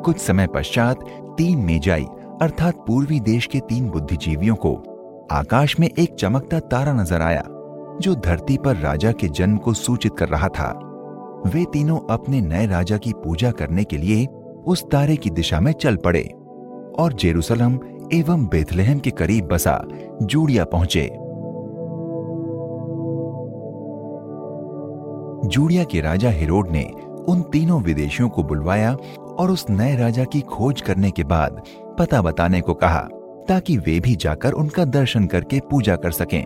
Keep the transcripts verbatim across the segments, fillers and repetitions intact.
कुछ समय पश्चात तीन मेजाई अर्थात पूर्वी देश के तीन बुद्धिजीवियों को आकाश में एक चमकता तारा नजर आया जो धरती पर राजा के जन्म को सूचित कर रहा था। वे तीनों अपने नए राजा की पूजा करने के लिए उस तारे की दिशा में चल पड़े और जेरूसलम एवं बेथलेहम के करीब बसा जूडिया पहुंचे। जूडिया के राजा हेरोड ने उन तीनों विदेशियों को बुलवाया और उस नए राजा की खोज करने के बाद पता बताने को कहा ताकि वे भी जाकर उनका दर्शन करके पूजा कर सकें।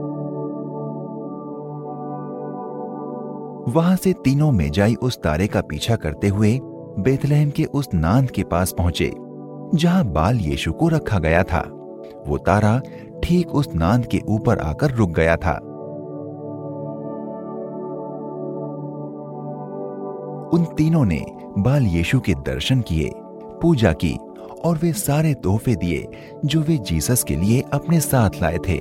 वहां से तीनों मेजाई उस तारे का पीछा करते हुए बेथलेहम के उस नांद के पास पहुंचे जहां बाल यीशु को रखा गया था। वो तारा ठीक उस नांद के ऊपर आकर रुक गया था। उन तीनों ने बाल यीशु के दर्शन किए, पूजा की और वे सारे तोहफे दिए जो वे जीसस के लिए अपने साथ लाए थे।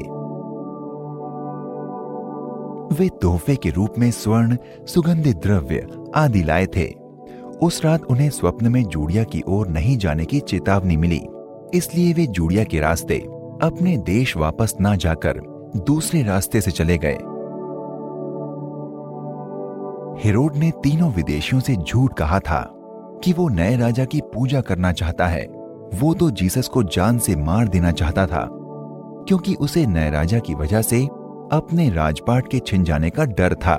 वे तोहफे के रूप में स्वर्ण, सुगंधित द्रव्य आदि लाए थे। उस रात उन्हें स्वप्न में जूडिया की ओर नहीं जाने की चेतावनी मिली, इसलिए वे जूडिया के रास्ते अपने देश वापस ना जाकर दूसरे रास्ते से चले गए। हेरोड ने तीनों विदेशियों से झूठ कहा था कि वो नए राजा की पूजा करना चाहता है। वो तो जीसस को जान से मार देना चाहता था क्योंकि उसे नए राजा की वजह से अपने राजपाट के छिन जाने का डर था।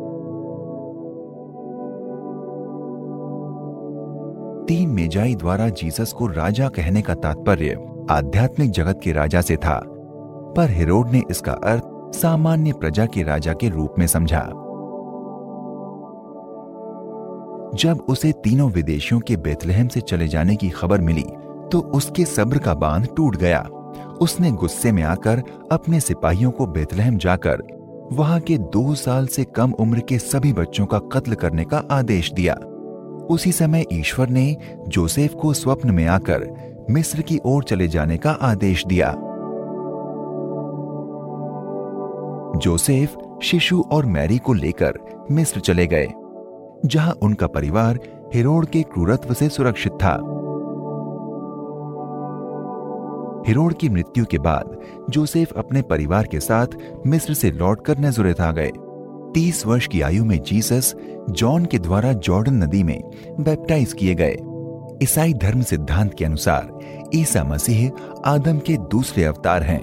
तीन मेजाई द्वारा जीसस को राजा कहने का तात्पर्य आध्यात्मिक जगत के राजा से था, पर हेरोड ने इसका अर्थ सामान्य प्रजा के राजा के रूप में समझा। जब उसे तीनों विदेशियों के बेथलेहम से चले जाने की खबर मिली तो उसके सब्र का बांध टूट गया। उसने गुस्से में आकर अपने सिपाहियों को बेथलेहम जाकर वहां के दो साल से कम उम्र के सभी बच्चों का कत्ल करने का आदेश दिया। उसी समय ईश्वर ने जोसेफ को स्वप्न में आकर मिस्र की ओर चले जाने का आदेश दिया। जोसेफ शिशु और मैरी को लेकर मिस्र चले गए जहां उनका परिवार हेरोड के क्रूरत्व से सुरक्षित था। हेरोड की मृत्यु के बाद जोसेफ अपने परिवार के साथ मिस्र से लौटकर नज़रेत आ गए। तीस वर्ष की आयु में जीसस जॉन के द्वारा जॉर्डन नदी में बैप्टाइज किए गए। ईसाई धर्म सिद्धांत के अनुसार ईसा मसीह आदम के दूसरे अवतार हैं।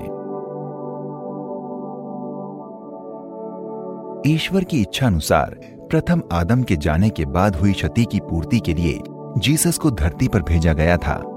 ईश्वर की इच्छा अनुसार प्रथम आदम के जाने के बाद हुई क्षति की पूर्ति के लिए जीसस को धरती पर भेजा गया था।